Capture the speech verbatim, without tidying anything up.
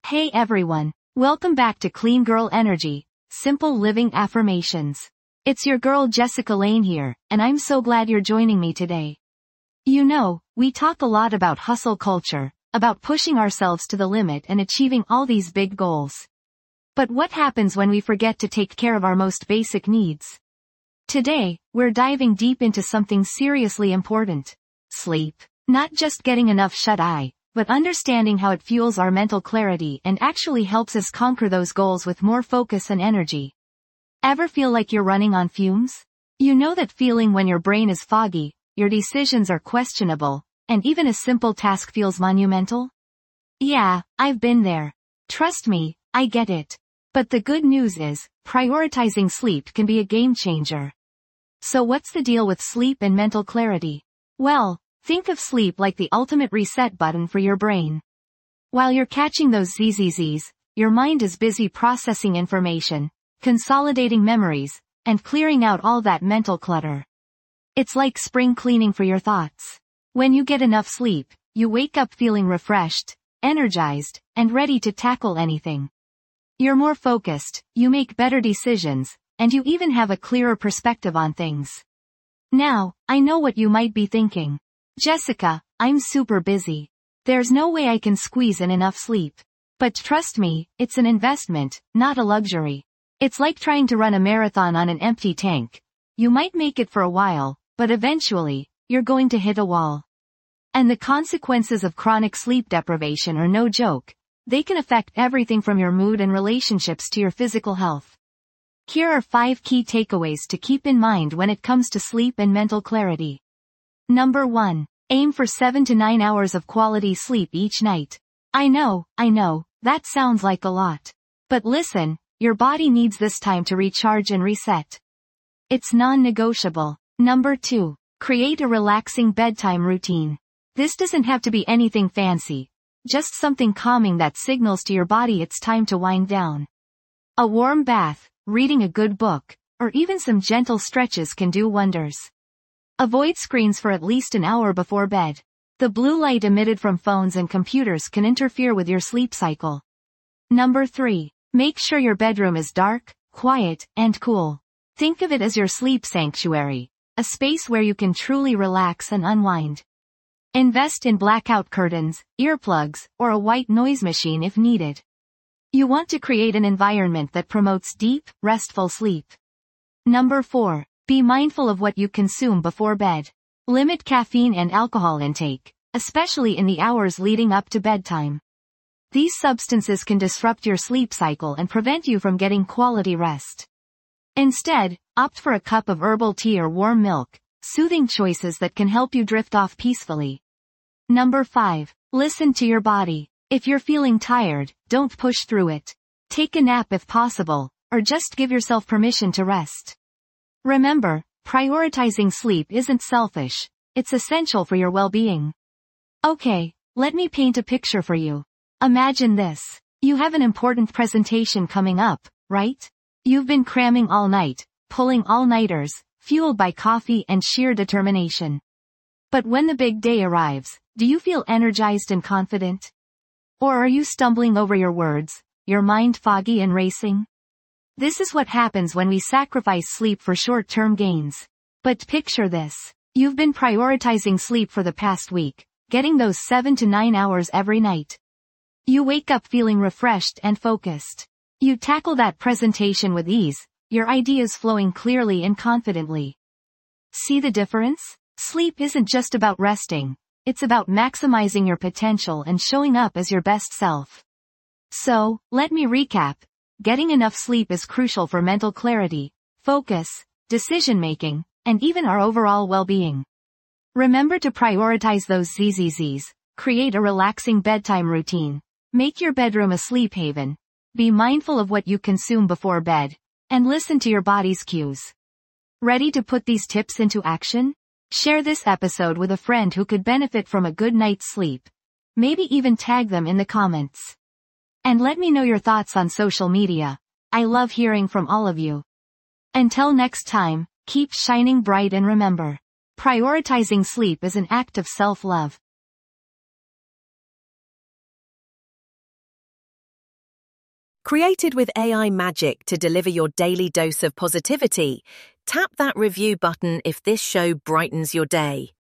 Hey everyone, welcome back to Clean Girl Energy, Simple Living Affirmations. It's your girl Jessica Lane here, and I'm so glad you're joining me today. You know, we talk a lot about hustle culture, about pushing ourselves to the limit and achieving all these big goals. But what happens when we forget to take care of our most basic needs? Today, we're diving deep into something seriously important. Sleep. Not just getting enough shut-eye, but understanding how it fuels our mental clarity and actually helps us conquer those goals with more focus and energy. Ever feel like you're running on fumes? You know that feeling when your brain is foggy, your decisions are questionable, and even a simple task feels monumental? Yeah, I've been there. Trust me, I get it. But the good news is, prioritizing sleep can be a game changer. So what's the deal with sleep and mental clarity? Well, think of sleep like the ultimate reset button for your brain. While you're catching those Z Z Zs, your mind is busy processing information, consolidating memories, and clearing out all that mental clutter. It's like spring cleaning for your thoughts. When you get enough sleep, you wake up feeling refreshed, energized, and ready to tackle anything. You're more focused, you make better decisions, and you even have a clearer perspective on things. Now, I know what you might be thinking. Jessica, I'm super busy. There's no way I can squeeze in enough sleep. But trust me, it's an investment, not a luxury. It's like trying to run a marathon on an empty tank. You might make it for a while, but eventually, you're going to hit a wall. And the consequences of chronic sleep deprivation are no joke. They can affect everything from your mood and relationships to your physical health. Here are five key takeaways to keep in mind when it comes to sleep and mental clarity. Number one. Aim for seven to nine hours of quality sleep each night. I know, I know, that sounds like a lot. But listen, your body needs this time to recharge and reset. It's non-negotiable. Number two. Create a relaxing bedtime routine. This doesn't have to be anything fancy. Just something calming that signals to your body it's time to wind down. A warm bath, reading a good book, or even some gentle stretches can do wonders. Avoid screens for at least an hour before bed. The blue light emitted from phones and computers can interfere with your sleep cycle. Number three. Make sure your bedroom is dark, quiet, and cool. Think of it as your sleep sanctuary, a space where you can truly relax and unwind. Invest in blackout curtains, earplugs, or a white noise machine if needed. You want to create an environment that promotes deep, restful sleep. Number four. Be mindful of what you consume before bed. Limit caffeine and alcohol intake, especially in the hours leading up to bedtime. These substances can disrupt your sleep cycle and prevent you from getting quality rest. Instead, opt for a cup of herbal tea or warm milk, soothing choices that can help you drift off peacefully. Number five. Listen to your body. If you're feeling tired, don't push through it. Take a nap if possible, or just give yourself permission to rest. Remember, prioritizing sleep isn't selfish, it's essential for your well-being. Okay, let me paint a picture for you. Imagine this. You have an important presentation coming up, right? You've been cramming all night, pulling all-nighters, fueled by coffee and sheer determination. But when the big day arrives, do you feel energized and confident? Or are you stumbling over your words, your mind foggy and racing? This is what happens when we sacrifice sleep for short-term gains. But picture this. You've been prioritizing sleep for the past week, getting those seven to nine hours every night. You wake up feeling refreshed and focused. You tackle that presentation with ease, your ideas flowing clearly and confidently. See the difference? Sleep isn't just about resting. It's about maximizing your potential and showing up as your best self. So, let me recap. Getting enough sleep is crucial for mental clarity, focus, decision-making, and even our overall well-being. Remember to prioritize those Z Z Zs, create a relaxing bedtime routine, make your bedroom a sleep haven, be mindful of what you consume before bed, and listen to your body's cues. Ready to put these tips into action? Share this episode with a friend who could benefit from a good night's sleep. Maybe even tag them in the comments. And let me know your thoughts on social media. I love hearing from all of you. Until next time, keep shining bright and remember, prioritizing sleep is an act of self-love. Created with A I magic to deliver your daily dose of positivity, tap that review button if this show brightens your day.